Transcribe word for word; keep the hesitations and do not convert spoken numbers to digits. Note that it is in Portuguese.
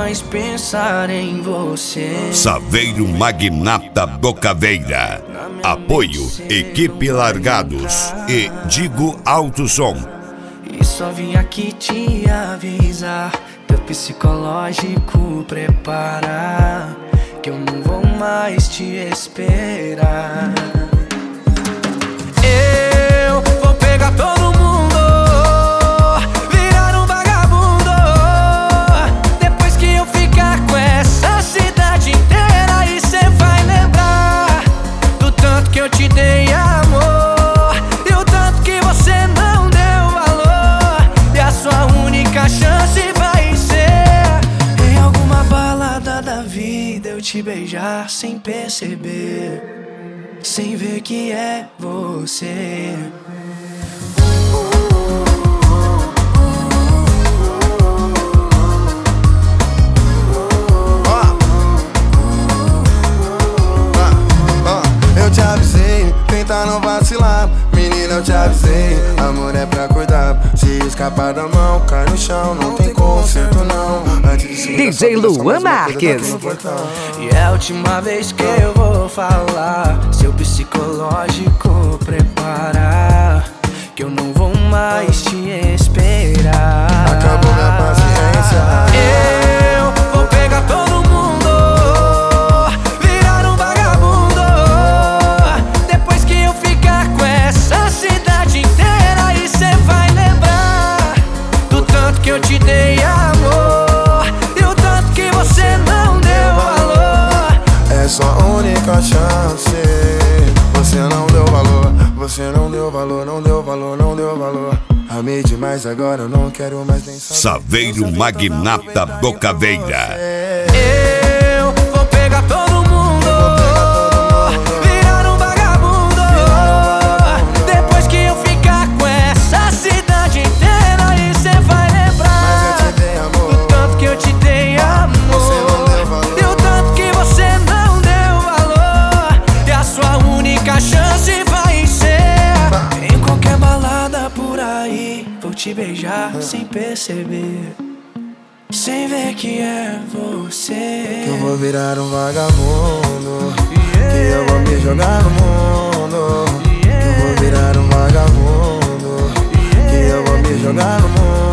mais pensar em você. Saveiro Magnata Bocaveira. Apoio Equipe Largados e Digo Alto Som. E só vim aqui te avisar, teu psicológico prepara, que eu não vou mais te esperar. Eu vou pegar todo mundo, virar um vagabundo, depois que eu ficar com essa cidade inteira. E cê vai lembrar do tanto que eu te dei amor, e o tanto que você não deu valor. E a sua única chance vai ser em alguma balada da vida eu te beijar sem perceber, sem ver que é você. Eu te avisei, tenta não vacilar. Menina, eu te avisei, amor é pra cuidar. Se escapar da mão, cai no chão, não tem conserto não. Antes de D J Luan Marques. E é a última vez que eu vou falar, seu psicológico prepara, que eu não vou mais te esperar. Acabou minha paciência. Eu vou pegar todo mundo, virar um vagabundo, depois que eu ficar com essa cidade inteira. E cê vai lembrar do tanto que eu te dei amor, e o tanto que você não deu valor. É sua única chance. Você não deu valor, você não deu valor, não deu valor, não deu valor. Amei demais, agora eu não quero mais nem saber. Saveiro Magnata Bocaveira. Eu vou pegar todo mundo, virar um vagabundo, depois que eu ficar com essa cidade inteira. E cê vai lembrar do tanto que eu te dei amor, e o tanto que você não deu valor. E a sua única chance vai ser em qualquer balada por aí, vou te beijar sem perceber, sem ver que é você. Que eu vou virar um vagabundo, que eu vou me jogar no mundo. Que eu vou virar um vagabundo, que eu vou me jogar no mundo.